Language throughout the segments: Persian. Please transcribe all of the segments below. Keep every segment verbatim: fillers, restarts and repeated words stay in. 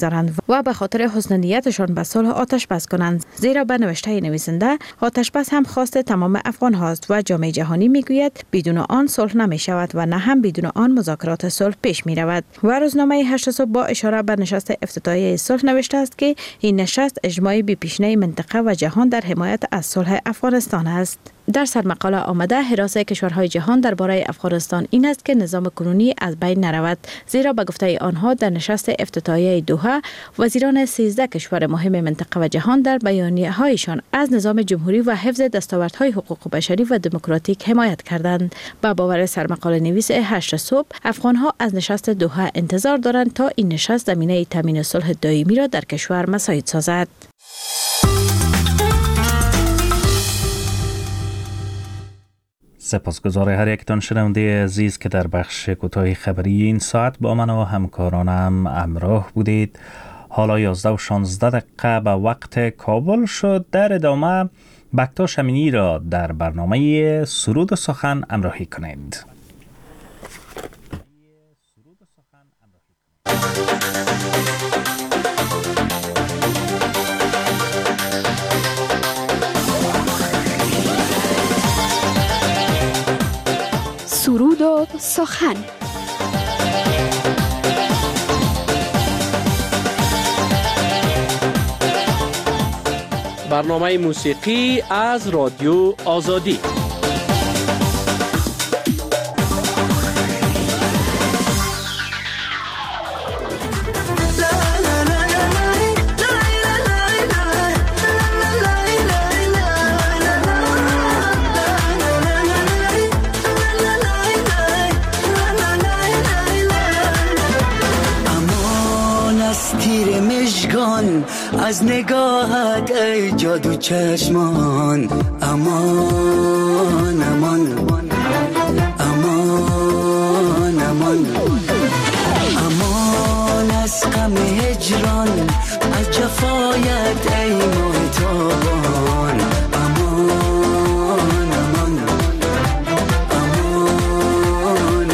دارند و به خاطر حسن نیتشان به صلح آتش بس کنند، زیرا به نوشته نویسنده آتش بس هم خواست تمام افغان هاست و جامعه جهانی میگوید بدون آن صلح نمی شود و نه هم بدون آن مذاکرات صلح پیش می رود. و روزنامه هشت صبح با اشاره به نشست افتتاحیه صلح نوشته است که این نشست اجماعی بی پیشینه منطقه و جهان در حمایت از صلح افغانستان است. در سرمقاله آمده حراس کشورهای جهان درباره افغانستان این است که نظام کنونی از بین نرود، زیرا به گفته آنها در نشست افتتاحیه دوحه وزیران سیزده کشور مهم منطقه و جهان در بیانیه هایشان از نظام جمهوری و حفظ دستاوردهای حقوق بشری و دموکراتیک حمایت کردند. با باور سرمقاله نویس هشت صبح، افغانها از نشست دوحه انتظار دارند تا این نشست زمینه تامین صلح دائمی را در کشور مساعد سازد. سپاسگزار هر یکتان شنونده عزیز که در بخش کوتاه خبری این ساعت با من و همکارانم همراه بودید. حالا یازده و شانزده دقیقه به وقت کابل شد. در ادامه بکتاش امینی را در برنامه سرود و سخن همراهی کنید. سرود و سخن. برنامه موسیقی از رادیو آزادی. از نگاهت ای جادو چشمان، امان امان امان امان امان از غم هجران، از جفایت ای محتابان، امان امان امان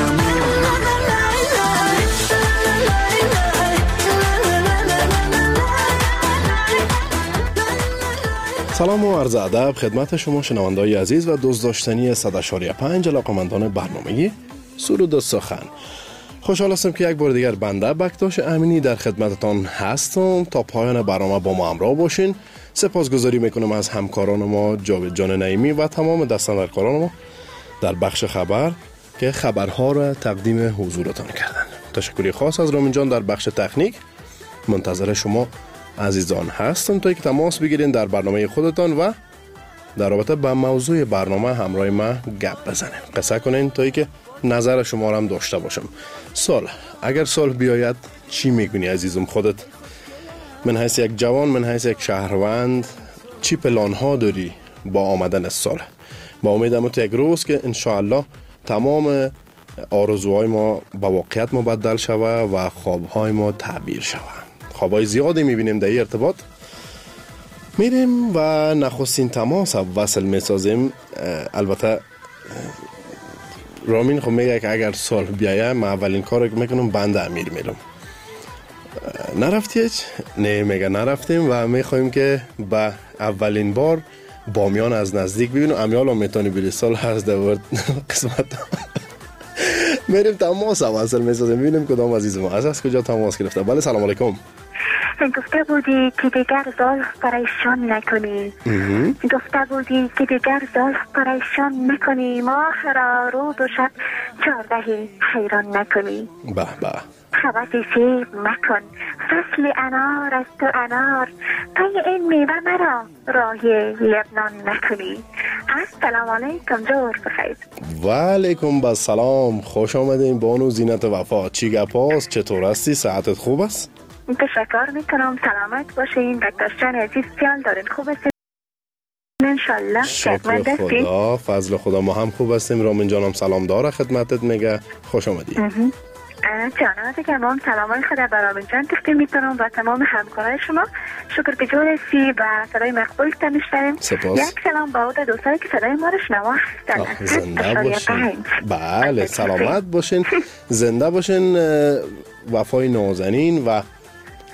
سلام و عرض ادب خدمت شما شنونده‌های عزیز و دوست داشتنی صد و پنج علاقه‌مندان برنامه سرود و سخن. خوشحال هستم که یک بار دیگر بنده بکتاش امینی در خدمتتان هستم. تا پایان برنامه با ما همراه باشین. سپاسگزاری میکنم از همکاران ما جاوید جان نعیمی و تمام دستاندرکاران ما در بخش خبر که خبرها را تقدیم حضورتان کردن. تشکری خاص از رامین جان در بخش تکنیک. منتظر شما عزیزان هستم تا یک تماس بگیرین در برنامه خودتان و در رابطه با موضوع برنامه همراه ما گپ بزنیم، قصه کنین تا که نظر شما را هم داشته باشم. صلح، اگر صلح بیاید چی میگونی عزیزم خودت؟ من حیث یک جوان، من حیث یک شهروند، چی پلان ها داری با آمدن صلح؟ با امیدم تو یک روز که انشاءالله تمام آرزوهای ما با واقعیت مبدل شوه و خوابهای ما تعبیر شوه. خوابای زیادی میبینیم در این ارتباط. میریم و نخستین تماس وصل میسازیم. البته رامین خب میگه که اگر صلح بیایه من اولین کار که میکنم بند امیر میرم. نرفتی هیچ؟ نه میگه نرفتیم و میخوایم که با اولین بار بامیان از نزدیک ببینیم. امیال هم میتونی بری صلح هست در قسمت. میریم تماس وصل میسازیم ببینیم کدام عزیز ما از کجا تماس گرفته. بله سلام علیکم. گفته بودی که دیگر زلف پریشان نکنی، گفته بودی که دیگر زلف پریشان نکنی، ما آخر روز و شب چهاردهی حیران نکنی. به به حوث سیب مکن، فصل انار از تو انار، پی این میوه مرا راهی لبنان نکنی. السلام علیکم، جور بخیر. و علیکم السلام، خوش آمدین بانو زینت وفا. چی گپاست؟ چطور هستی؟ صحتت خوب است؟ تشکر میکنم، سلامت باشین. دکتر جان عزیز جان دارین خوب هستین انشالله؟ شکر خدا، فضل خدا ما هم خوب هستیم. رامین جانم سلام داره خدمتت میگه. خوش آمدی. جانا دیگه ما هم سلامای خدا به رامین جان تقدیم میکنم و تمام همکارای شما. شکر که جور هستی و صدای مقبول تنشتریم. سپاس. یک سلام با عود دوستایی که صدای ما رو شنوا هستن. زنده باشین. بله سلامت باشین، زنده باشین. وفای نازنین و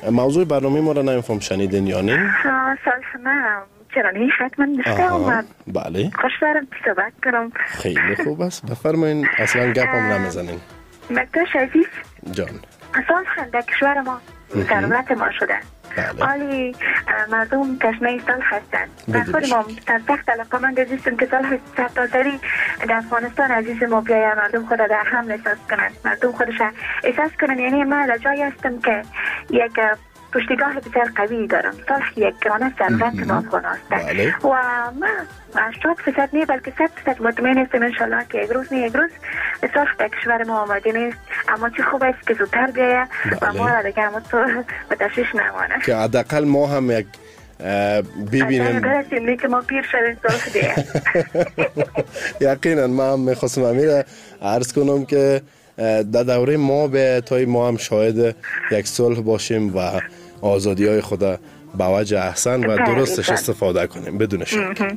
موضوع برنامه ما را نمیفهم شنیدین یا نه؟ سال ما چرا نه حتما نشته بله خوش دارم صحبت کنم. خیلی خوب است بفرمایین اصلا گپ هم نمیزنین. مکتاش عزیز جان سال در کشور ما ضرورت ما شدن. بله. حالی مردم تشنه سال هستند و خود ما در سخت علاقه من عزیزم که سال سرتاسری در افغانستان عزیز ما بیاید مردم خود در حمل احساس کنند مردم خودش احساس کنند. یعنی من در جایی هستم که یک پشتیگاه بسیار قوی دارم. سال یک گرانه ضرورت ما افغان هستند و من هشتاد فیصد نه بلکه صد فیصد مطمئن هستم انشالله که یک روز نه یک روز سال در کشور ما آماده نیست، اما چه خوب است که زودتر بیاید و ما را دیگر ما تو به تشویش نمانه که حداقل ما هم یک ببینیم برسیم که ما پیر شدیم سال دیگه. یقینا ما هم میخواستم امیر عرض کنم که در دوره ما به تای ما هم شاهد یک صلح باشیم و آزادی های خود به وجه احسن و درستش استفاده کنیم بدون شک.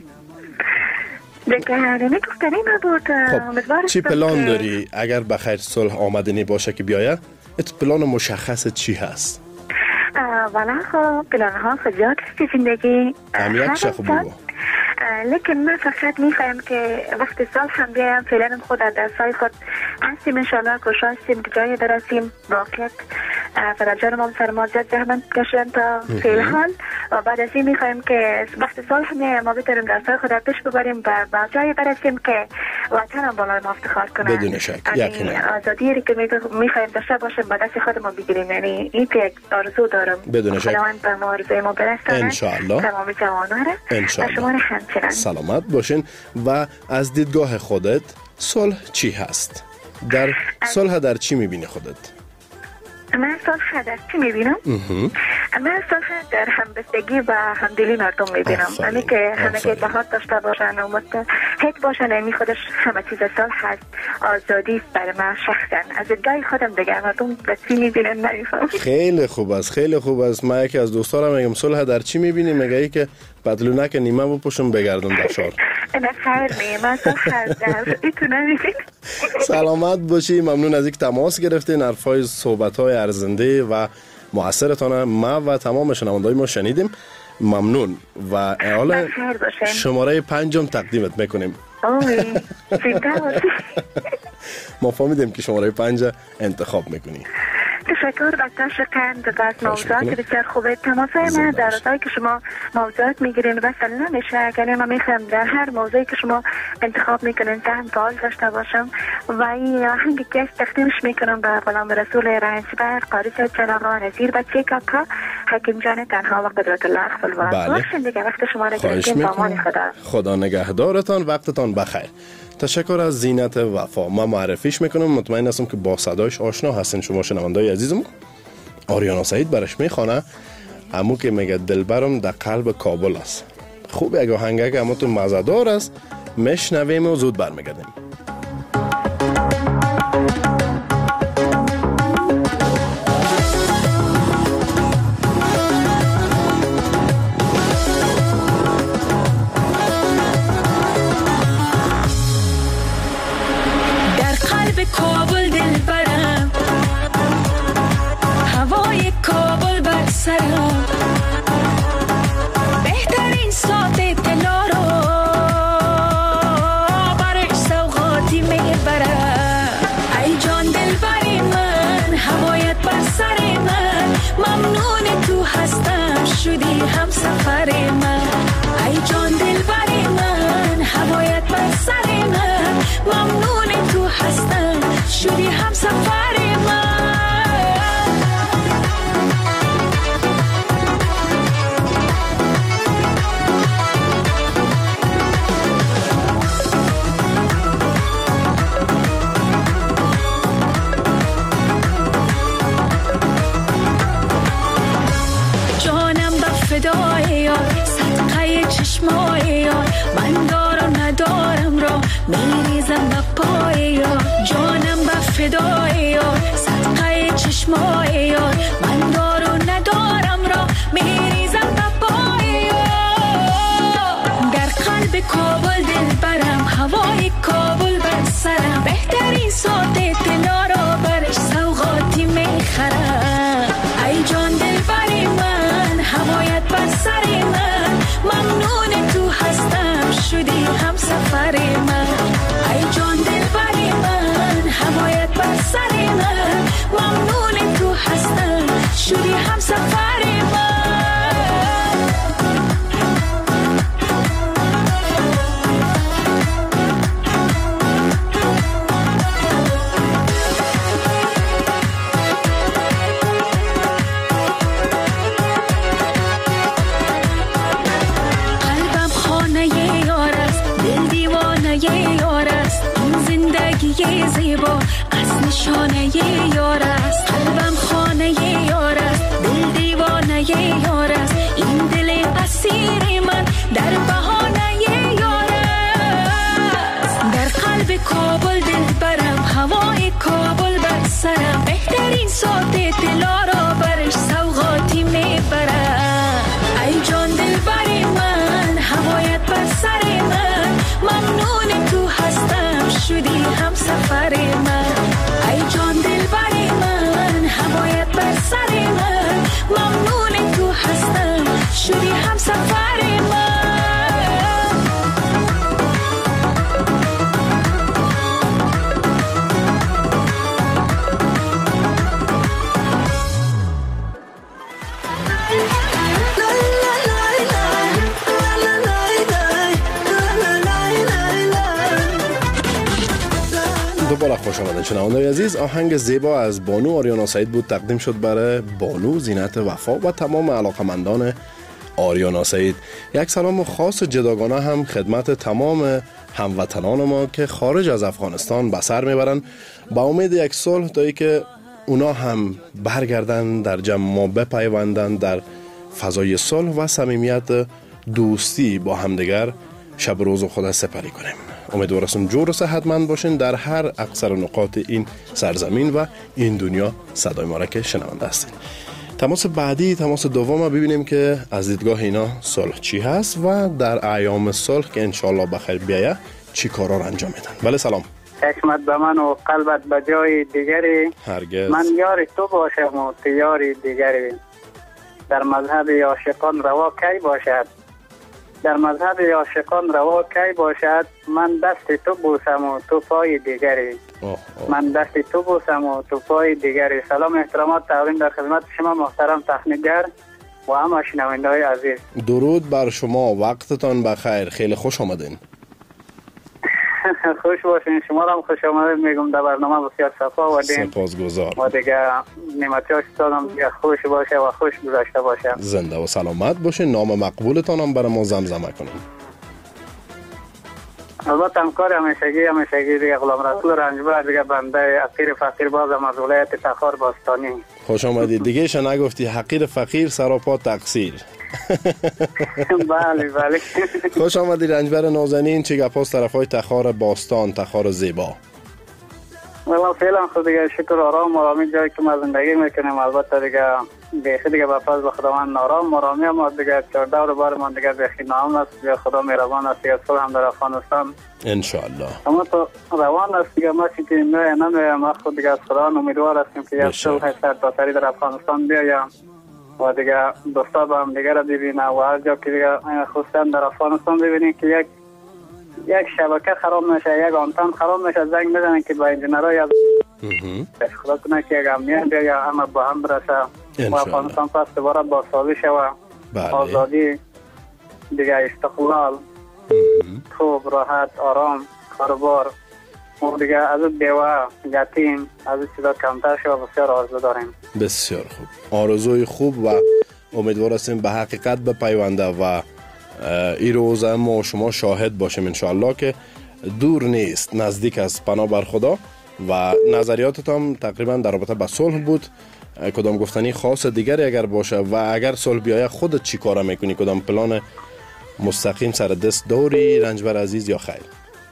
خب چی پلان داری اگر بخیر صلح آمدنی باشه که بیایه؟ ات پلان مشخص چی هست؟ والا خب پلان ها خب زیاد است زندگی هم یک شخص بگو. لیکن من فقط میخوایم که وقت سال هم بیایم فعلا خود در سال خود هستیم انشالله کوشش هستیم که جایی برسیم واقعیت فرجان ما سرما زیاد زحمت کشیدن تا فعل حال و بعد از این میخوایم که وقت سال هم ما بتونیم در سال خود پیش ببریم و به جایی برسیم که وطن هم بالای ما افتخار کنه بدون شک یقینا آزادی که میخوایم داشته باشیم به دست خود ما بگیریم. یعنی این یک آرزو دارم بدون شک خداوند به ما آرزوی ما برسونه انشالله تمام جوانان انشالله شما را همچنان سلامت باشین. و از دیدگاه خودت صلح چی هست؟ در صلح در چی میبینی خودت؟ من صلح در چی میبینم؟ من صلح در همبستگی و همدلی مردم میبینم. یعنی که همه که اتحاد داشته باشن و متحد باشن. یعنی خودش همه چیز صلح هست. آزادی است برای من شخصا. از دیدگاه خودم دیگه مردم به چی میبینن نمیفهم. خیلی خوب است خیلی خوب است. من یکی از دوستانم میگم صلح در چی میبینی؟ میگه ای که پتلونک نیمه بپوشم بگردم در شهر. نه خیر نیم من صلح در ایتونه میبینم. سلامت باشی. ممنون از اینکه تماس گرفتین. حرفای صحبت‌های ارزنده و مؤثرتان ما و تمام شنونده‌های ما شنیدیم. ممنون و حالا شماره پنجم تقدیمت میکنیم. ما فهمیدیم که شماره پنج انتخاب میکنی. تشکر بسیار شکرم از موضوعات بسیار خوبه. تماسای من در روزایی که شما موضوعات میگیرین وصل نمیشه. یعنی من میخوام در هر موضوعی که شما انتخاب میکنین ذهن فعال داشته باشم و این آهنگی که تقدیمش میکنم به غلام رسول رنجبر قاری صاحب جناب نظیر بچه کاکا حکیم جان تنها و قدرت الله خپلوان. باشین دیگه وقت شما را گرفتیم. امان خدا. خدا نگهدارتان. وقتتان بخیر. تشکر از زینت وفا. ما معرفیش میکنم. مطمئن هستم که با صدایش آشنا هستین شما شنونده‌های عزیزم. آریانا سعید برش میخوانه همو که میگه دلبرم در قلب کابل است. خوب یک آهنگه که همو تو مزدار است. میشنویم و زود برمیگردیم. کابل دل برم هوای کابل بر سرم بهترین ساعت طلا رو برش سوغاتی میبرم. ای جان دل بری من هوایت بر سر من ممنون تو هستم شدی هم سفر من. ای جان دل بری من هوایت بر سر من ممنون تو هستم شدی هم سفر من. جانم به فدای یار صدقه چشمای یار من دارم ندارم را میریزم به پای یار. جانم به فدای یار صدقه چشمای یار من دارم ندارم را میریزم به پای یار. در قلب کابل دل برم هوای کابل بر سرم بهترین ساعت طلا را برش سوغاتی میخرم. ای جان دل برم شدی هم سفر من. قلبم خانه یار است، دل دیوانه یار است، این زندگی زیبا از نشانه یار است. قلبم خانه یار است، دل دیوانه یار است، این دل اسیر من در بهانه یار است. در قلب کابل دل برم، هوای کابل بر سرم، بهترین ساعت دلا را برش سوغاتی میبرم. ای جان دل بری من، هوایت بر سر من، ممنون تو هستم شدی هم سفر من. ای جان دل بری من، هوایت بر سر من، ممنون تو هستم شدی هم سفر من. دوباره خوش آمدید شنوندگان عزیز. آهنگ زیبا از بانو آریانا سعید بود، تقدیم شد برای بانو زینت وفا و تمام علاقمندان آریانا سعید. یک سلام خاص جداگانه هم خدمت تمام هموطنان ما که خارج از افغانستان به سر میبرن، با امید یک صلح تا ای که اونا هم برگردن در جمع ما بپیوندن در فضای صلح و صمیمیت دوستی با همدیگر شب روز خود سپری کنیم. امیدوارم جور و صحتمند باشین در هر اقصر نقاط این سرزمین و این دنیا. صدای ما را که شنونده هستین. تماس بعدی، تماس دوم، ببینیم که از دیدگاه اینا صلح چی هست و در ایام صلح که انشالله بخیر بیایه چی کارا را انجام میدن. بله سلام. چشمت به من و قلبت به جای دیگری، هرگز من یار تو باشم و تو یار دیگری. در مذهب عاشقان روا کی باشد، در مذهب عاشقان روا کی باشد، من دست تو بوسم و تو پای دیگری. آه آه. من دست تو بوسم و تو پای دیگری. سلام احترامات تقدیم در خدمت شما محترم تخنیکگر و همه شنونده های عزیز. درود بر شما، وقتتان بخیر، خیلی خوش آمدین. خوش باشین. شما را هم خوش آمدید میگم در برنامه بسیار صفا و دین. سپاسگزار. و دیگه نعمتیاش دادم دیگه خوش باشه و خوش گذشته باشه. زنده و سلامت باشین. نام مقبولتان هم برای ما زمزمه کنین. البته همکار همیشگی همیشگی دیگه غلام رسول رنجبر دیگه بنده حقیر فقیر بازم از ولایت تخار باستانی. خوش آمدید. دیگه ش نگفتی حقیر فقیر سراپا تقصیر. بله بله. خوش آمدید رنجبر نازنین. چه گپاست طرفای تخار باستان، تخار زیبا؟ والله فعلا خود دیگه شکر آرام آرامی جایی که ما زندگی میکنیم. البته دیگه بیخی دیگه به فضل خداوند آرام آرامی هم دیگه چهارده رو بار من دیگه بیخی نام است. دیگه خدا مهربان است. دیگه صلح هم در افغانستان انشاءالله اما تو روان است. دیگه ما چی که نه نمیه ما خود دیگه از خدا امیدوار هستیم که یک صلح سرتاسری در افغانستان بیاید و دیگه دوستا با هم دیگه را ببینه و هر جا که دیگه خصوصا در افغانستان ببینیم که یک یک شبکه خراب نشه، یک آنتن خراب نشه، زنگ بزنن که با انجینرهای از خدا کنه که یک امنیت بیاید همه با هم برسه و افغانستان پس دوباره بازسازی شود. آزادی دیگه، استقلال، خوب، راحت، آرام، کاروبار و دیگه از بیوه، یتیم، از چیزا کمتر شود. بسیار آرزو داریم. بسیار خوب. آرزوی خوب و امیدوار هستیم به حقیقت بپیونده و این روز ما شما شاهد باشیم انشاءالله که دور نیست، نزدیک است. پناه بر خدا. و نظریاتت هم تقریبا در رابطه با صلح بود. کدام گفتنی خاص دیگری اگر باشه و اگر صلح بیایه خودت چی کارا میکنی؟ کدام پلان مستقیم سر دست داری رنجبر عزیز یا خیر؟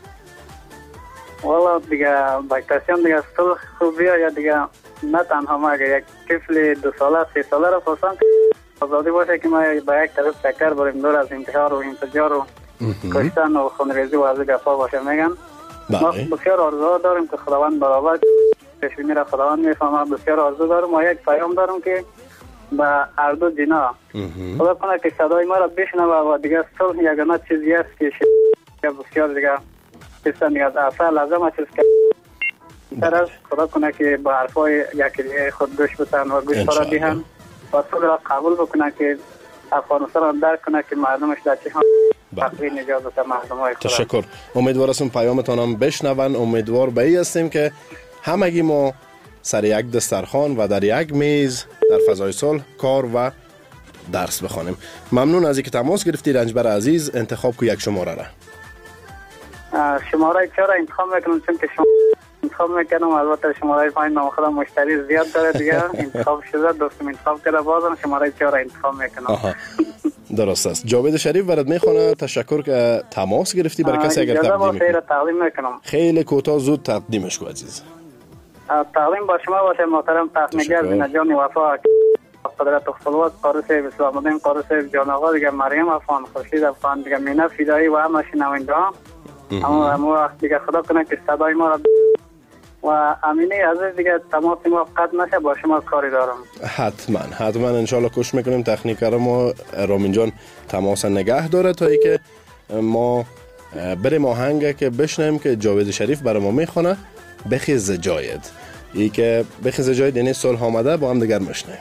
والا دیگه باکتاسیون دیگه صلح خوب بیاید دیگه، نه تنها ما اگر یک طفل دو ساله سه ساله را پسند آزادی باشه که ما با یک طرف چکر بریم دور از انتحار و انفجار و کشتن و خونریزی و از گفا باشه. میگن ما بسیار آرزو داریم که خداوند برابر پیش میره، خداوند میفهمه. بسیار آرزو دارم و یک پیام دارم که با هر دو جنا خدا کنه که صدای ما را بشنوه و دیگه صلح یگانه چیزی است که بسیار دیگه چیزا دیگه از اصل لازم چیز که طرف خدا کنه که با حرفای یکی دیگه خود گوش بتن و گوش فرا دیهن پاسخ را قبول بکنه که افغانستان را درک کنه که مردمش در چه حال تقوی نجات بده مردم های خود. تشکر. امیدوار هستم پیامتان هم بشنون. امیدوار به این هستیم که همگی ما سر یک دسترخوان و در یک میز در فضای صلح کار و درس بخوانیم. ممنون از اینکه تماس گرفتی رنجبر عزیز. انتخاب کو یک شماره را. شماره چهار انتخاب میکنم چون که شما انتخاب میکنم. البته شماره پایین نام خودم مشتری زیاد داره دیگه. انتخاب شده دوستم انتخاب کرده بازم شماره چهار انتخاب میکنم. درست است. جاوید شریف برات میخونه. تشکر که تماس گرفتی. برای کسی اگر تقدیم میکنم خیلی کوتاه زود تقدیمش کو عزیز. تقدیم با شما باشه محترم تخنیگر بینجان وفا قدرت خلوت قارس اسلام الدین قارس جان آقا دیگه مریم افغان خورشید افغان دیگه مینا فدایی و همه شنوندگان. اما اما دیگه خدا کنه که صدای ما را و امینه عزیز دیگه تماس ما قطع نشه. با شما کاری دارم. حتما حتما انشالله کوشش میکنیم تکنیکر ما رامین جان تماس نگه داره تا ای که ما بریم آهنگ که بشنیم که جاوید شریف برای ما میخونه. بخیز جایت. ای که بخیز جایت یعنی صلح آمده. با هم دیگر میشنیم.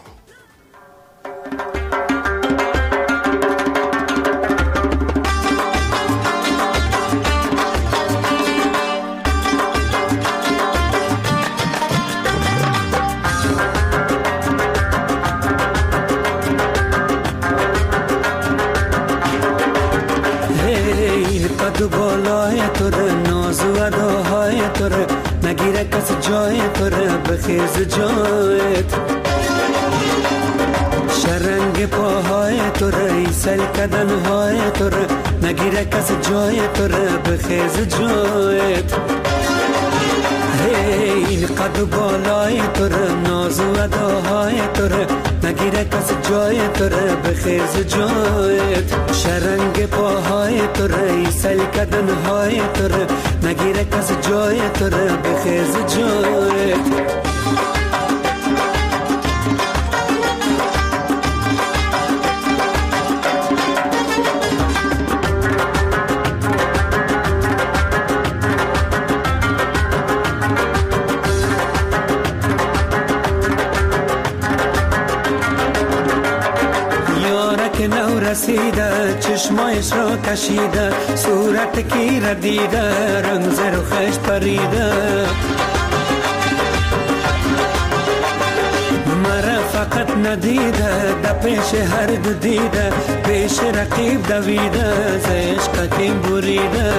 تو بالای توره ناز و اداهای توره نگیره کس جای توره بخیز جایت شرنگ پاهای توره ایسل کدنهای توره نگیره کس جای توره بخیز جایت این قد بالای توره ناز و اداهای توره نگیره کس جای توره بخیز جایت شرنگ پاهای توره ایسل کدنهای توره نگیره کس جای توره بخیز جایت رسیده چشمایش را کشیده صورت کی را دیده رنگ زر و خشت پریده مرا فقط ندیده در پیش هر دو دیده پیش رقیب دویده ز عشق کیم بریده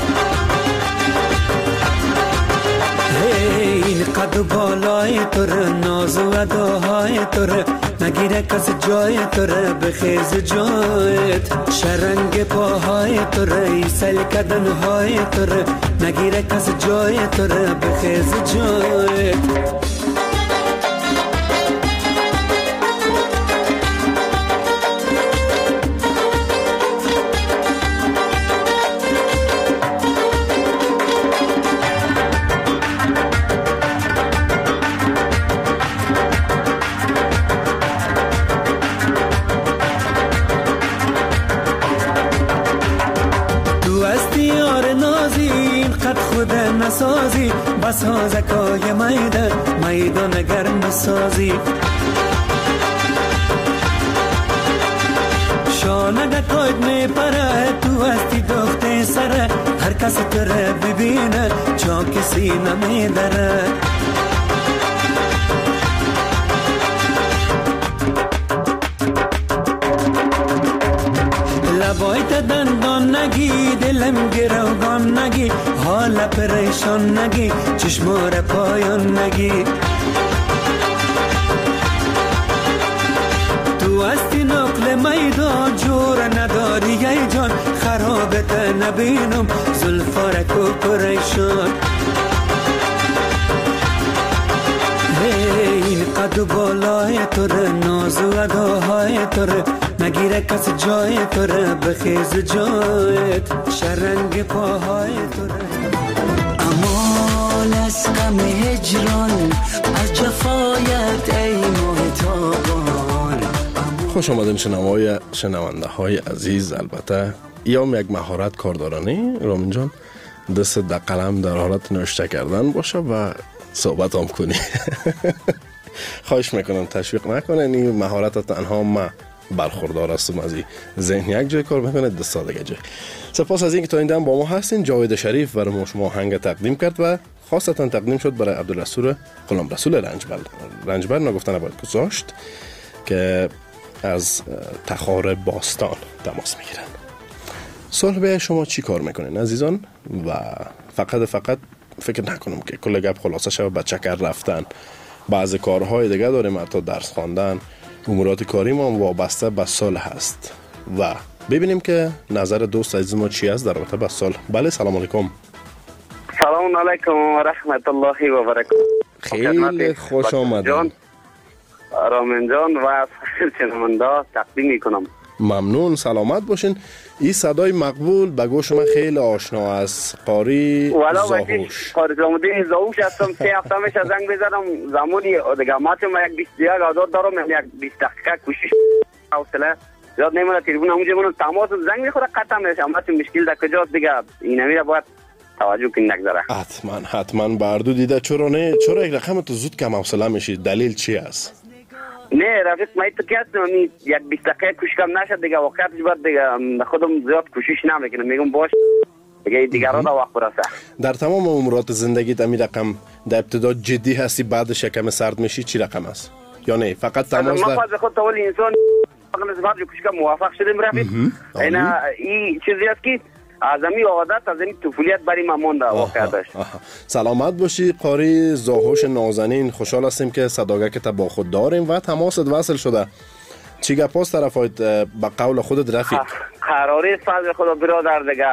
این قد بالای توره ناز و اداهای توره نگیره کس جای توره بخیز جایت شرنگ پاهای توره ایسل کدنهای توره نگیره کس جای توره بخیز جایت نسازی بسازکای میدان میدان گرم سازی شانه کوید می پره تو هستی دخت سره هر کس تره ببینه چا کسی نمیدره لبایت دندان نگی دلم گروگان نگی حال پریشان نگی چشمار پایان نگی تو هستی نقل میدان جور نداری ای جان خرابت نبینم زلفارک و پریشان این قد بالای توره ناز و اداهای توره نگیره کس جای توره بخیز جایت شرنگ پاهای توره امال از غم هجران از جفایت ای محتابان. خوش آمدین شنوای شنونده های عزیز. البته ایام یک مهارت کاردارانی رامین جان دست در قلم در حالت نوشته کردن باشه و صحبت هم کنی. خواهش میکنم تشویق نکنین، این مهارت تنها ما برخوردار هستم از این ذهن یک جای کار میکنه دست دیگه جای. سپاس از اینکه تا این دم با ما هستین. جاوید شریف برای ما شما آهنگ تقدیم کرد و خاصتا تقدیم شد برای عبدالرسول غلام رسول رنجبر. رنجبر نگفتن باید گذاشت که از تخار باستان تماس میگیرن. صلح به شما چی کار میکنین عزیزان؟ و فقط فقط فکر نکنم که کل گپ خلاصه شود به چکر رفتن. بعضی کارهای دیگه داریم، حتی درس خواندن، امورات کاری ما وابسته به صلح هست. و ببینیم که نظر دوست عزیز ما چی است در رابطه با صلح. بله سلام علیکم. سلام علیکم و رحمت الله و برکاته. خیلی خوش آمدید رامین جان و شنونده تقدیم میکنم. ممنون، سلامت باشین. این صدای مقبول به گوش من خیلی آشنا است. قاری زاهوش. قاری زامودین زاهوش هستم. سه هفته میشه زنگ بزنم زمانی دیگه ماتم یک بیست یک آزاد دارم، یک بیست دقیقه کوشش حوصله زیاد نمیره. تلفن همونجا منو تماس زنگ میخوره قطع میشه. اما مشکل در کجاست دیگه این نمیره، باید توجه کنید نگذره. حتما حتما بردو دیده. چرا نه؟ چرا یک رقم تو زود کم حوصله میشی؟ دلیل چی است؟ نه رفیق ما تو که هستم یک بیست دقیقه کوشش کم نشد دیگه، وقتش بعد دیگه خودم زیاد کوشش نمیکنم، میگم باش دیگه دیگران دا وقت برسه. در تمام امورات زندگیت امی رقم در ابتدا جدی هستی بعدش یکم سرد میشی چی رقم است؟ یا نه فقط تماس ما خود خود اول انسان نسبت به کوشش موفق شدیم رفیق. اینا این چیزی است که از امی عادت از امی طفولیت برای ما مونده واقعا داشت. سلامت باشی قاری زاهوش نازنین. خوشحال هستیم که صداقت تا با خود داریم و تماست وصل شده. چی گپاست طرفایت به قول خودت رفیق؟ قراری فضل خدا برادر دیگه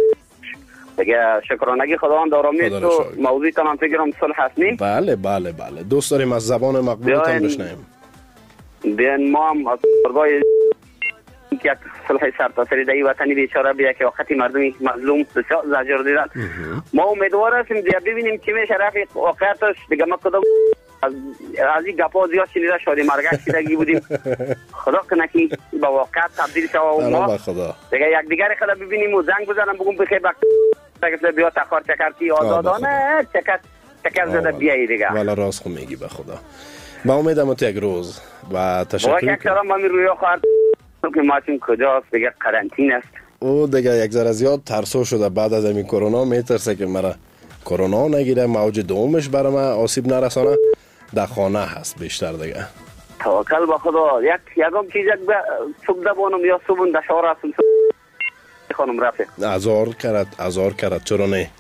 دیگه شکرانگی خداوند آرامی تو موضوع تمام فکرم صلح هستنی. بله بله بله دوست داریم از زبان مقبولت هم بشنویم. بیان ما هم از پرگاه یک صلح سرتاسری در این وطنی بیچاره بیا که وقتی مردمی مظلوم بسیار زجر دیدن. ما امیدوار هستیم دیگه ببینیم چی میشه رفیق. واقعیتش دیگه ما کدام از از این گپا زیاد شنیده شادی مرگش شدگی بودیم. خدا کنه که با واقعیت تبدیل شود و ما دیگه یک دیگر خدا ببینیم و زنگ بزنم بگم بخیر بک دیگه بیا تخار چکرتی آزادانه چکر چکر زده بیایی دیگه. والا راست خو میگی به خدا. با امیدم تو یک روز و تشکر میکنم. یک سلام ما می روی خواهد که ما چون کجاست دیگه قرنطینه است. او دیگه یک ذره زیاد ترسو شده بعد از این کرونا، میترسه که مرا کرونا نگیره، موج دومش برام آسیب نرسانه. در خانه هست بیشتر دیگه. توکل به خدا. یک یکم چیز یک صبح بانم یا صبح در شهر هستم خانم رفیق. ازار کرد ازار کرد چرا نه؟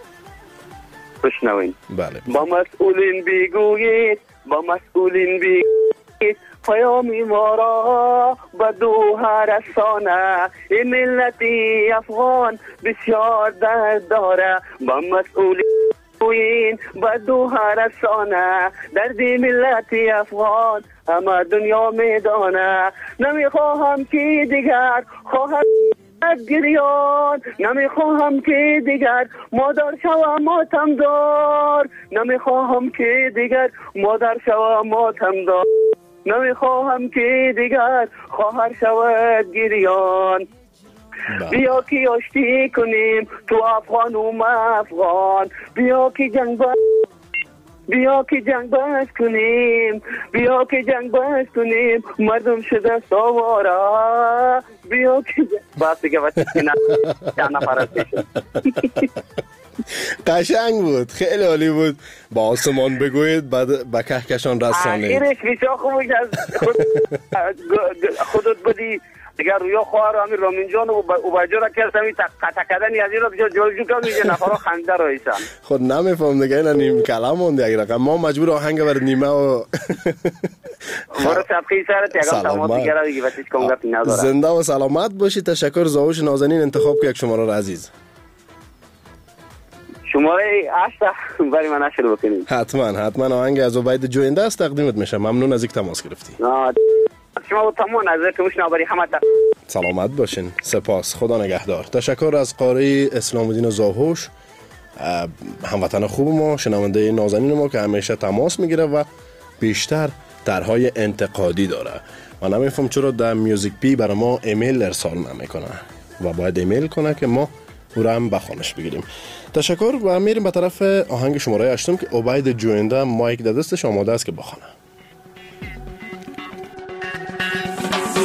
بشنوین. بله. با مسئولین بگویید با مسئولین بگویید پیامی ما را به دوها رسانه. این ملتی افغان بسیار درد داره. با مسئولین بگویید به دوها رسانه. دردی ملتی افغان همه دنیا میدانه. نمیخواهم که دیگر خواهد گریان، نمیخواهم که دیگر مادر شوم ماتم دار. نمیخواهم که دیگر مادر شوم ماتم دار. نمیخواهم که دیگر خواهر شود گریان. بیا که آشتی کنیم تو افغان و ما افغان. بیا که جنگ با بیا که جنگ باز کنیم. بیا که جنگ باز کنیم. مردم شده سوارا. بیا که بس دیگه بچه کنه چند نفر هستیشون. قشنگ بود، خیلی عالی بود. با آسمان بگوید بعد به کهکشان رسانید. آخیرش بیشا خوب بود از خودت بودی دیگر رویا خواهر همین رامین جان و بجا را کردم این تکدنی از این را بجا جلجو کردم اینجا نفرها خنده رایشن. خود نمیفهم دیگه اینا نیم کلام مونده یک رقم. ما مجبور آهنگ بر نیمه و برو سبخی سرت یکم تماس دیگر دیگه بسیش کم گفتی نداره. زنده و سلامت باشی. تشکر زاهوش نازنین. انتخاب که یک شماره را عزیز شماره هشت برای من شروع بکنیم. حتما حتما آهنگ از عبید جوینده است تقدیمت میشه. ممنون از اینکه تماس گرفتی. شما و تمام نظر که مشنو برای همه سلامت باشین. سپاس. خدا نگهدار. تشکر از قاری اسلام الدین زاهوش هموطن خوب ما، شنونده نازنین ما که همیشه تماس میگیره و بیشتر طرحهای انتقادی داره. من نمیفهم چرا در میوزیک پی برای ما ایمیل ارسال نمیکنه و باید ایمیل کنه که ما او را هم بخوانش بگیریم. تشکر و میریم به طرف آهنگ شماره هشتم که عبید جوینده مایک در دستش آماده است که بخونه.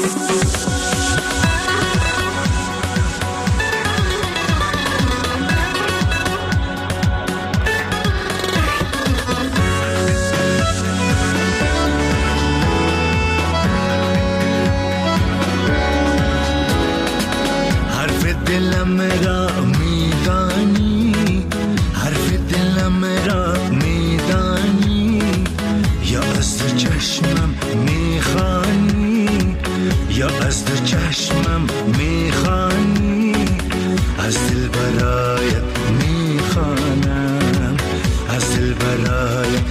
دلم را میدانی، حرف دلم را میدانی، یا از تو چشمم میخوانی، یا از تو چشمم میخوانی، از دل برایت میخوانم، از دل برایت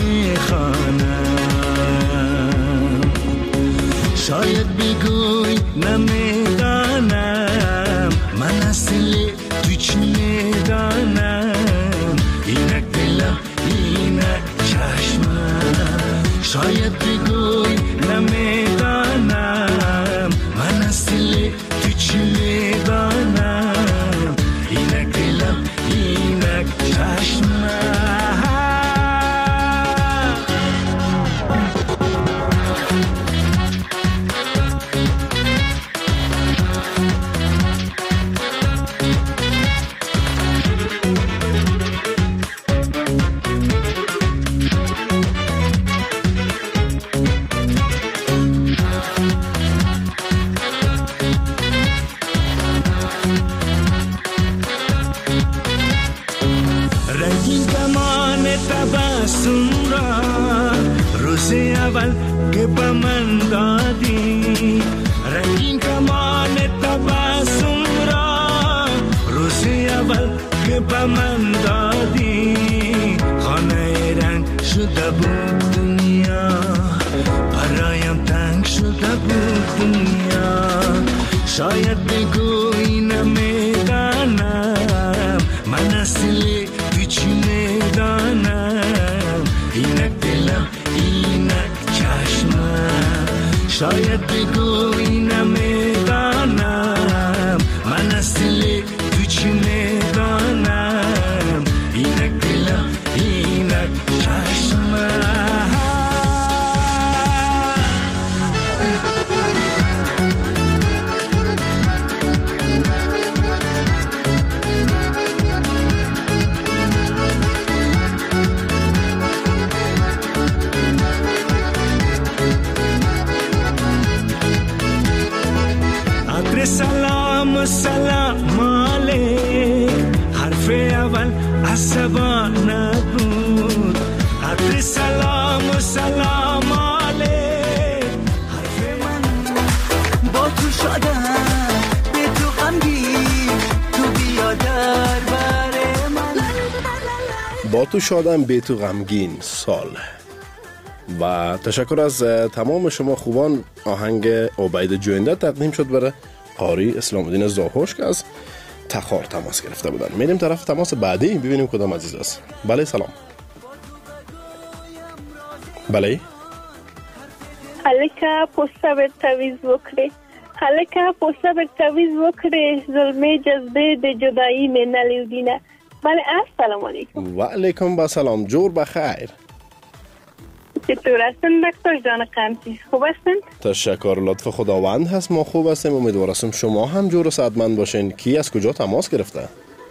میخوانم. شاید بگوی نمیدانم، من اصلی تو چی میدانم، اینک دلم اینک چشمم. شاید بگوی نمیدانم، من اصلی تو چی میدانم، اینک دلم اینک چشمم. اول که با من دادی، رنگین کمان تبسم را، روز اول که با من دادی، خانه رنگ شده بود دنیا، برایم تنگ شده بود دنیا. شاید بگوی نمیدانم، من اصلی تو چی میدانم، اینک دلم اینک چشمم. شاید بگوی نمیدانم، من اصلی تو چی میدانم، اینک دلم اینک چشمم. سلام سلام علیک، حرف اول عصبان نبود. عطر سلام سلام علیک، حرف من با تو شدم، به تو غمگین، تو بیا در بر من. با تو شدم به تو غمگین سال. و تشکر از تمام شما خوبان. آهنگ عبید جوینده تقدیم شد برای قاری اسلام الدین زاهوش که از تخار تماس گرفته بودن. میریم طرف تماس بعدی ببینیم کدام عزیز است. بله سلام. بله حلقه پوسته بر تویز وکره، حلقه پوسته بر تویز وکره، ظلمه جذبه ده جدایی من نلیودینه. بله السلام علیکم. و علیکم با سلام. جور بخیر. چطور هستن دکتر جان قمچی؟ خوب هستن؟ تشکر، لطف خداوند هست، ما خوب هستیم. امیدوارم شما هم جور و سعادتمند باشین. کی از کجا تماس گرفته؟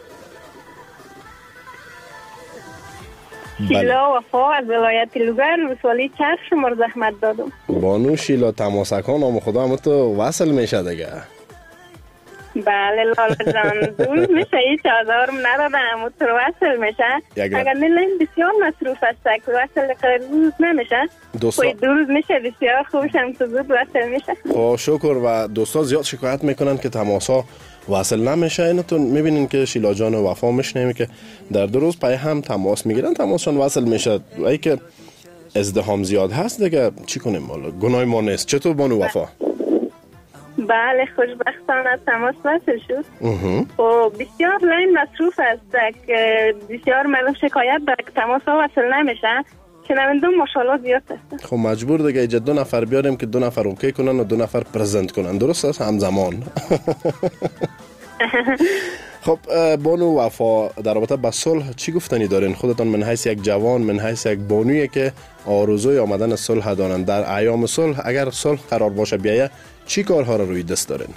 شیلا وفا از ولایت لوگر ولسوالی چرخ شمار زحمت دادم. بانو شیلا تماسکان نام خدا هم تو وصل میشه دیگه. بله لالا جان دور میشه، هیچ آزارم ندادم و تو وصل میشه. اگر نیلین بسیار مصروف است که وصل روز نمیشه، خواهی دو روز میشه بسیار خوبشم تو زود وصل میشه. خب شکر. و دوستا زیاد شکایت میکنن که تماسا وصل نمیشه. اینو تو میبینین که شیلا جان وفا میشنیم که در دو روز پای هم تماس میگیرن، تماسشون وصل میشه. ای که ازدحام زیاد هست دیگه چی کنیم؟ والا گناه ما نیست. چطور بانو وفا؟ بله خوشبختانه تماس وصل شد. و بسیار لین مصروف است که بسیار مردم شکایت داره که تماس وصل نمیشه. شنونده ماشاءالله زیاد هست. خب مجبور دیگه اینجا دو نفر بیاریم که دو نفر اوکی کنن و دو نفر پرزنت کنن. درست است همزمان. خب بانو وفا، در رابطه با صلح چی گفتنی دارین؟ خودتان من حیث یک جوان، من حیث یک بانویی که آرزوی آمدن صلح دارن، در ایام صلح اگر صلح قرار باشه بیایه چی کارها رو روی دست دارین؟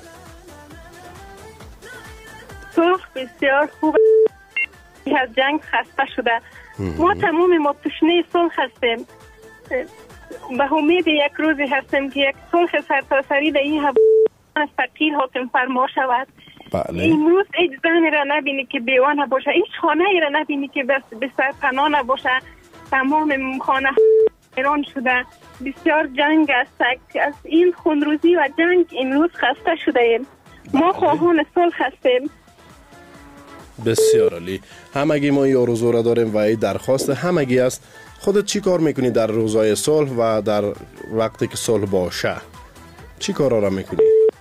صلح بسیار خوب از جنگ خسته شده. ما تمام ما تشنه صلح هستیم. به امید یک روزی هستیم که یک صلح سرتاسری در این ثقیل حاکم فرما شود. بله. امروز هیچ زنی را نبینی که بیوانه باشه، هیچ خانه ای را نبینی که بس به سرپناه نباشه. تمام خانه ایران شده. بسیار جنگ است. از این خونروزی و جنگ امروز خسته شده ایم. ما خواهان صلح هستیم. بسیار عالی. همگی ما این آرزو را داریم و این درخواست همگی است. خودت چی کار میکنی در روزهای صلح و در وقتی که صلح باشه؟ چی کارا را میکنی؟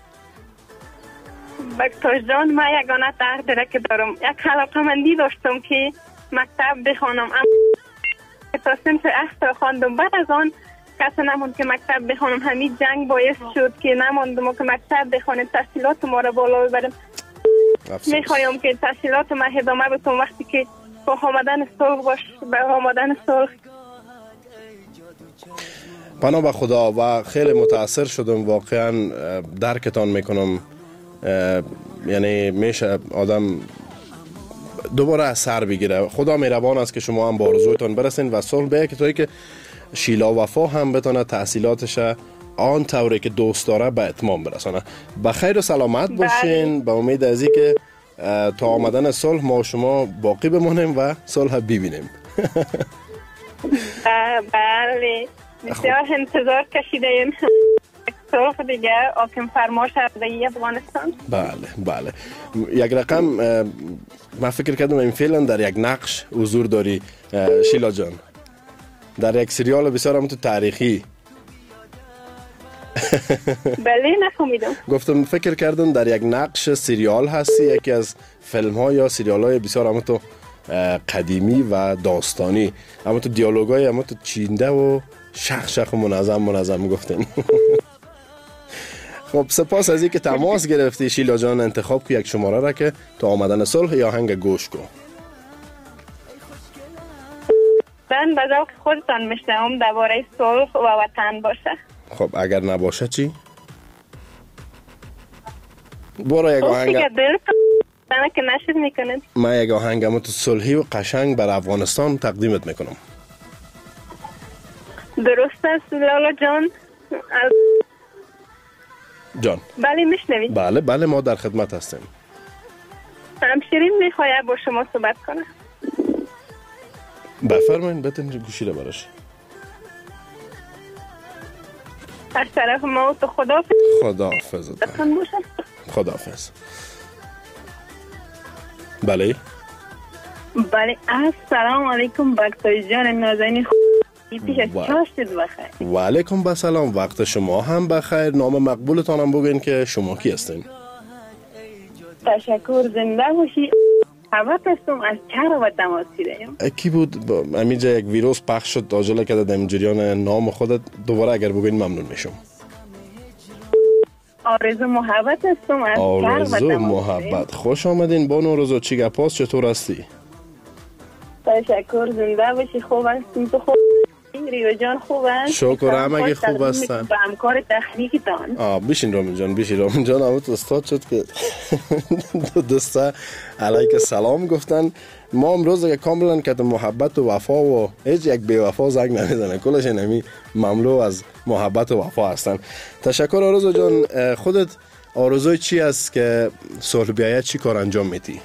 بکتاش جان، من یگانه درد که دارم. یک علاقه‌مندی داشتم که مکتب بخوانم، اما تا صنف اخت خواندم. بعد از آن کسی نموند که مکتب بخوانم. همین جنگ باعث شد که نموندم که مکتب بخوانم، تحصیلات ما را بالا ببرم. میخوایم که تحصیلات ما ادامه بدم وقتی که با آمدن صلح باش، با آمدن صلح. پناه به خدا و خیلی متاثر شدم، واقعا درکتان میکنم. یعنی میشه آدم دوباره از سر بگیره. خدا مهربان است که شما هم با آرزویتان برسین و صلح بیاید که توی که شیلا وفا هم بتونه تحصیلاتش آن طوری که دوست داره به اتمام برسانه. به خیر و سلامت باشین. به امید از این که تا آمدن صلح ما شما باقی بمانیم و صلح ببینیم. بله، بسیار انتظار کشیده ایم صلح دیگه حاکم فرما شده افغانستان. بله بله. یک رقم من فکر کردم این فعلا در یک نقش حضور داری شیلا جان، در یک سریال بسیار هم تو تاریخی. بله نفهمیدم. گفتم فکر کردم در یک نقش سریال هستی، یکی از فیلم ها یا سریال های بسیار هم تو قدیمی و داستانی، اما تو دیالوگ های اما تو چینده و شخ شخ و منظم منظم گفتن. خب سپاس از این که تماس گرفتی شیلا جان. انتخاب که یک شماره را که تا آمدن صلح یا آهنگ گوش کو. من به ذوق خودتان میشنوم درباره صلح و وطن باشه. خب اگر نباشه چی؟ برو یک آهنگ من که نشد میکنید. من یک آهنگم تو صلحی و قشنگ بر افغانستان تقدیمت میکنم. درست است لالا جان. از... جان بله میشنوید؟ بله بله ما در خدمت هستیم. همشیرین میخواد با شما صحبت کنه. بفرمایید بتن گوشی رو براش. از طرف ما تو خدا خدا حافظ. خدا حافظ. بله بله. السلام علیکم بکتای جان نازنین. و علیکم بسلام. وقت شما هم بخیر. نام مقبولتان هم بگین که شما کی هستین؟ تشکر. زنده باشی. خبر هستم از چرا و تماسی داریم. کی بود همینجا یک ویروس پخش شد عجله کرده در جریان نام خودت دوباره اگر بگین ممنون میشم. آرزو محبت هستم از آرزو محبت. خوش آمدین بانو آرزو. چی گپاس؟ چطور هستی؟ تشکر. زنده باشی. خوب هستیم. تو خوب ریو جان خوب هست؟ شکر همگی خوب هستن. با همکار تخنیکی تان. آه بیشین رامین جان بیشین. رامین جان همون استاد شد که دو دسته علیک سلام گفتن. ما امروز اگه کاملا که محبت و وفا و هیچ یک بی وفا زنگ نمیزنه، کلش نمی مملو از محبت و وفا هستن. تشکر آرزو جان. خودت آرزوی چی است که صلح بیاید چی کار انجام میدی؟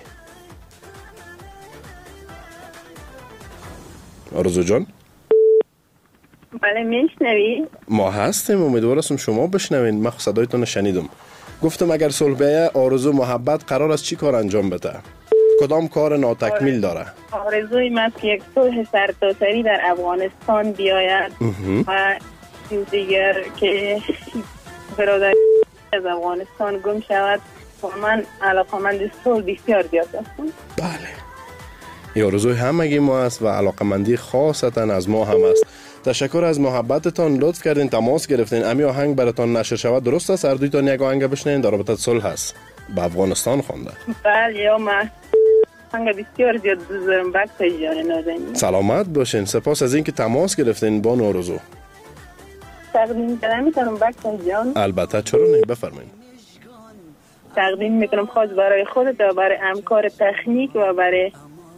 آرزو جان بله میشنوی؟ ما هستیم. امیدوارم شما بشنوین. من صدایتون شنیدم. گفتم اگر صلح بیاید آرزو محبت قرار است چی کار انجام بده؟ کدام کار ناتکمیل داره؟ آرزوی من که یک صلح سرتاسری در افغانستان بیاید و دیگر که برادر از افغانستان گم شود و من علاقمند صلح بسیار زیاد هستم. بله این آرزوی همگی ما است و علاقمندی خاصتا از ما هم است. تشکر از محبتتان. لطف کردین تماس گرفتین. امی آهنگ براتون نشر شود. درست است هر دویتان یک آهنگ بشنین در رابطه صلح هست؟ به افغانستان خوانده. بله یا من هنگه بسیار زیاد دوست دارم بکتا جان نازنین. سلامت باشین. سپاس از اینکه تماس گرفتین با آرزو. تقدیم کنم میتونم بکتا جان؟ البته چرا نه، بفرمایید. تقدیم میکنم خاص برای خودت و برای همکار تکنیک و برای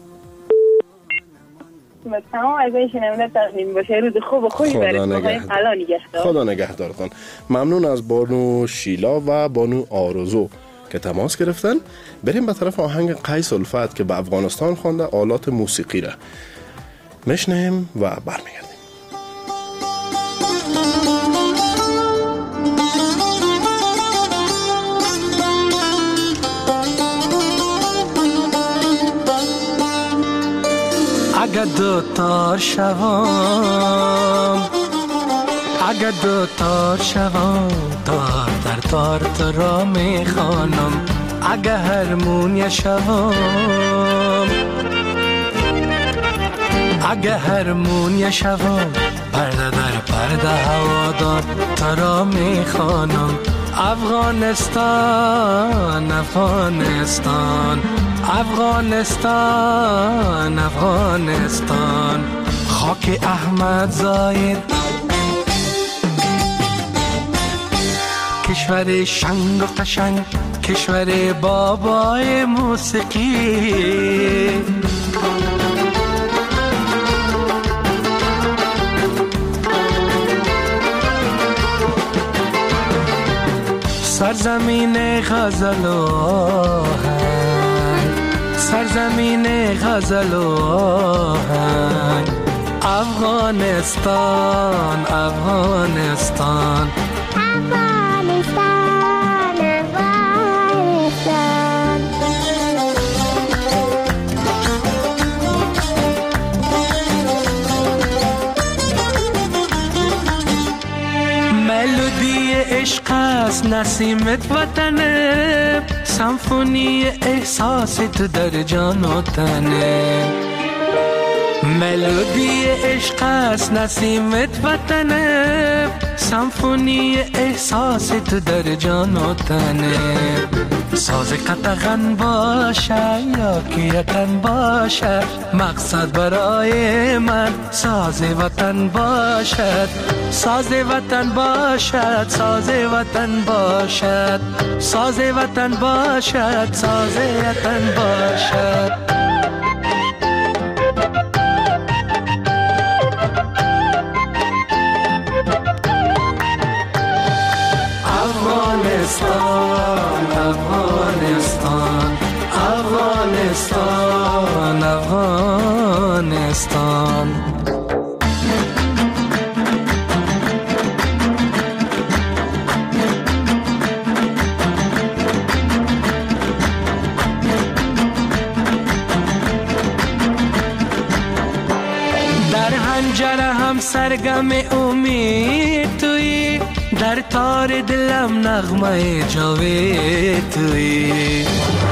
تمام از این شنونده تقدیم باشه. روز خوب و خوبی برای الان نگهدار. خدا نگهدارتان. ممنون از بانو شیلا و بانو آرزو که تماس گرفتن. بریم به طرف آهنگ قیس الفت که به افغانستان خوانده آلات موسیقی را میشنیم و برمیگردیم. اگه دو تار شوام، اگه دو تار شوام، تار در تار تو را میخوانم. اگه هرمونی شوام، اگه هرمونی شوام، پرده در پرده هوادار تو را میخوانم. افغانستان افغانستان افغانستان افغانستان، خاک احمد زاید، کشور شنگ و قشنگ، کشور بابای موسیقی. سرزمین غزل و آهنگ، سرزمین غزل و آهنگ، افغانستان افغانستان افغانستان افغانستان. ملودی عشق است نسیمت وطنه، سمفونی احساس تو در جان و تنه. ملودی عشق است نسیمت وطنه، سمفونی احساس تو در جان و تنه. ساز قطغن باشه یا کیرکن باشه، مقصد برای من ساز وطن باشد. ساز وطن باشد، ساز وطن باشد، ساز وطن باشد، ساز وطن باشد. افغانستان افغانستان افغانستان افغانستان. در حنجره هم سرگم امید تویی، در تار دلم نغمه جاوید تویی.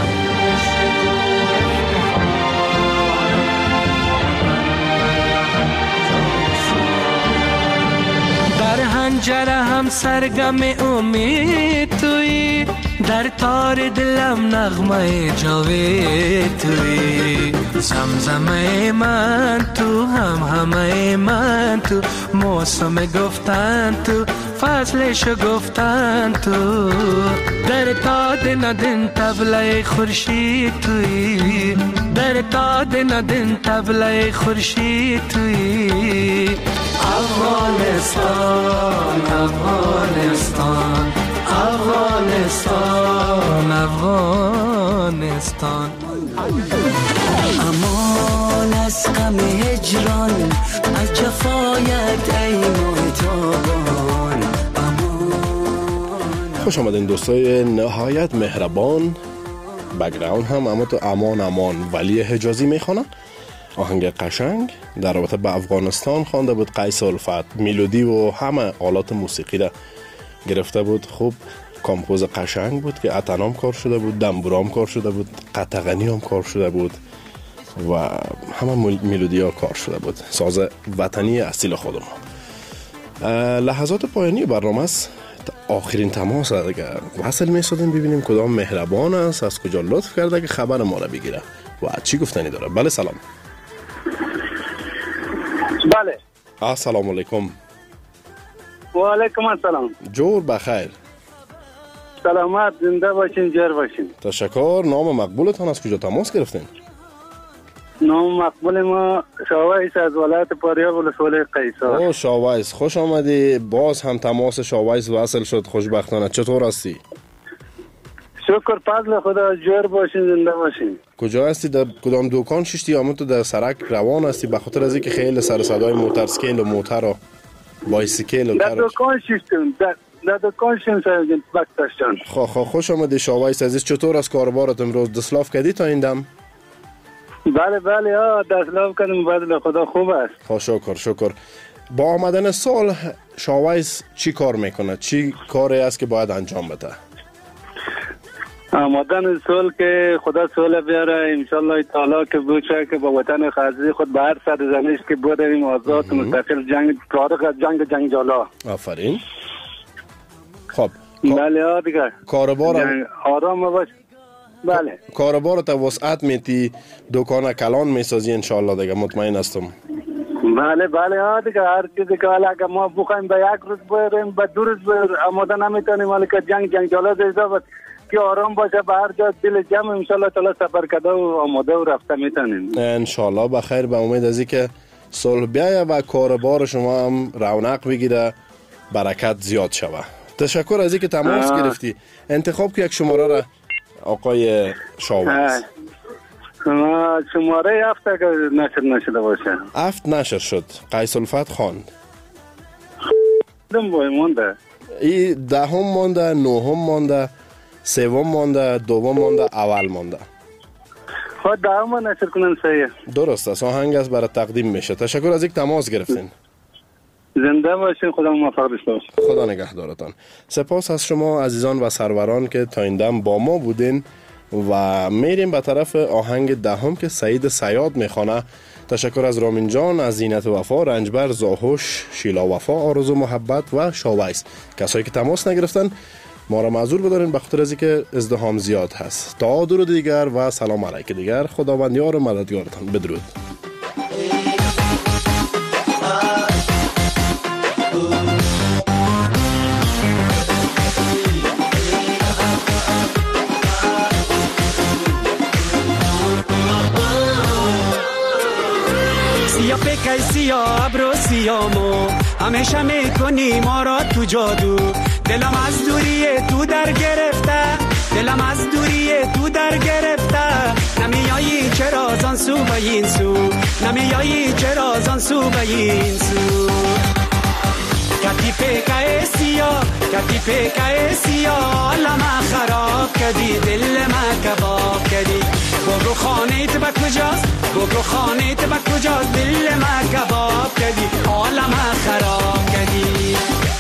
در حنجره هم سرگم امید تویی، در تار دلم نغمه جاوید تویی. زمزمه من تو، هم همه من تو، موسم گفتن تو، فصلشو گفتن تو. در تاد ندن طبله خورشید تویی، در تاد ندن طبله خورشید تویی. افغانستان افغانستان افغانستان افغانستان. امان از غم هجران، از جفایت ای محتابان. خوش آمدین دوستای نهایت مهربان. بگراون هم اما تو امان امان ولی حجازی میخوانن. آهنگ قشنگ در رابطه به افغانستان خوانده بود قیس الفت. میلودی و همه آلات موسیقی را گرفته بود. خوب کامپوز قشنگ بود که اتنام کار شده بود، دنبورام کار شده بود، قطغنی هم کار شده بود و همه میلودی ها کار شده بود. ساز وطنی اصیل خودمون. لحظات پایانی برنامه است. آخرین تماس دیگه وصل می‌شدیم ببینیم کدام مهربان است، از کجا لطف کرده که خبر ما را بگیره و چی گفتنی داره. بله سلام. بله. السلام علیکم. و علیکم السلام. جور بخیر. سلامت زنده باشین، جر باشین. تشکر. نام مقبولتان از کجا تماس گرفتین؟ نام مقبول ما شاویس از ولایت پاریاب ولسوالی قیصر. او شاویس خوش آمدی. باز هم تماس شاویس وصل شد خوشبختانه. چطور هستی؟ شکر فضل خدا، جر باشین، زنده باشین. کجا هستی؟ در کدام دکان ششتی یا تو در سرک روان هستی؟ به خاطر از اینکه خیلی سر صدای موتر سکیل و موتر و بایسیکل و در دکان ششتم در در دکان ششتم سرجن بکتاش جان. خو خو خوش آمدی شاویس عزیز. چطور از کاربارت امروز دسلاف کردی تا این دم؟ بله بله ها دسلاف کردم فضل خدا خوب است. خو شکر شکر. با آمدن سال شاویس چی کار میکنه؟ چی کاری است که باید انجام بده؟ آمدن سال که خدا سال بیاره انشالله تعالی که بوشه که با وطن خارجی خود به هر سرزمینش که بودیم آزاد مستقل جنگ فارغ از جنگ جنگجالا. آفرین. خب بله ها دیگه کاربار آرام باش. بله کاربار تا وسعت میتی دکان کلان میسازی انشالله دیگه مطمئن هستم. بله بله ها دیگه هر چیزی که حالا اگه ما بخوایم به یک روز بریم به دو روز آماده نمیتونیم ولی که جنگ جنگجالا دیده بود که آرام باشه به هر جا دل جمع انشالله تعالی سفر کرده و آماده و رفته میتونیم انشالله. بخیر به امید از اینکه صلح بیاید و کاربار شما هم رونق بگیره برکت زیاد شوه. تشکر از اینکه تماس گرفتی. انتخاب که یک شماره را آقای شاویس. شماره هفت که نشر نشده باشه. هفت نشر شد. قیس الفت خواند. دم بای مونده. ای دهم مونده، نهم مونده، سوم مونده، دوم مونده، اول مونده. خود دهم نشر کنن صحیح. درست است. آهنگ است برای تقدیم میشه. تشکر از اینکه تماس گرفتین. زنده باشین. خدا موفق داشته باشه. خدا نگهدارتان. سپاس از شما عزیزان و سروران که تا این دم با ما بودین و میریم به طرف آهنگ دهم که سعید صیاد میخوانه. تشکر از رامین جان، از زینت وفا، رنجبر، زاهوش، شیلا وفا، آرزو محبت و شاویس. کسایی که تماس نگرفتن ما را معذور بدارین به خاطر از اینکه ازدحام زیاد هست. تا درود دیگر و سلام علیک دیگر. خداوند یار و مددگارتان. بدرود. سیا پکای سیا ابرو سیامو همیشه میکنی ما را تو جادو. دلم از دوری تو در گرفته، دلم از دوری تو در گرفته. نمیایی چرا زان سو به این سو، نمیایی چرا زان سو به این سو. کتی پکای سیا کتی پکای سیا لما خراب کردی دل ما کباب کردی. بگو خانیت با کجاست، بگو خانیت با کجاست، دل ما کباب کردی عالم خراب کردی.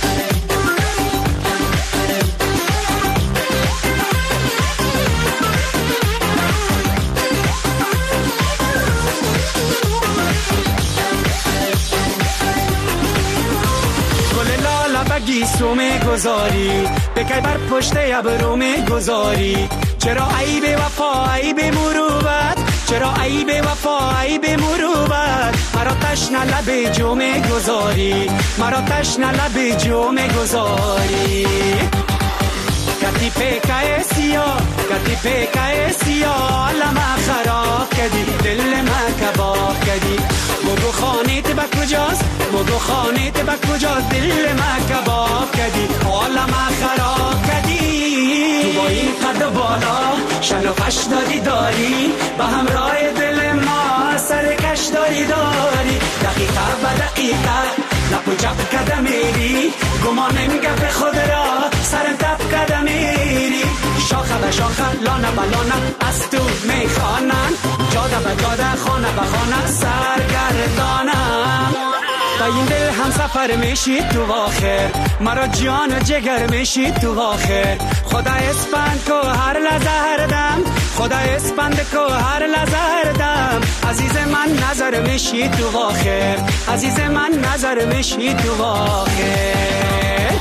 بگی سو می گذاری بکی بر پشت ابرو می گذاری. چرا عیب وفا عیب مروت، چرا عیب وفا عیب مروت. مرا تشنه لب جو می گذاری، مرا تشنه لب جو می گذاری. کتی پکای سیا کتی پکای سیا لما خراب کردی دل ما کباب کردی. بگو خانیت با کجاست، بگو خانیت با کجاست، دل ما کباب کردی عالم خراب کردی. تو با این قد بالا شن و فش داری داری با همراه دل ما سرکش داری داری. دقیقه به دقیقه لپ و جب کده میری گمانم گپ خود را سرم تب کده میری. شاخه به شاخه لانه به لانه از تو میخوانن، جاده به جاده خانه به خانه سرگردانم. با این دل هم سفر میشی تو آخر، مرا جان و جگر میشی تو آخر. خدا اسپند کو هر لحظه هر دم، خدا اسپند کو هر لحظه هر دم. عزیز من نظر میشی تو آخر، عزیز من نظر میشی تو آخر.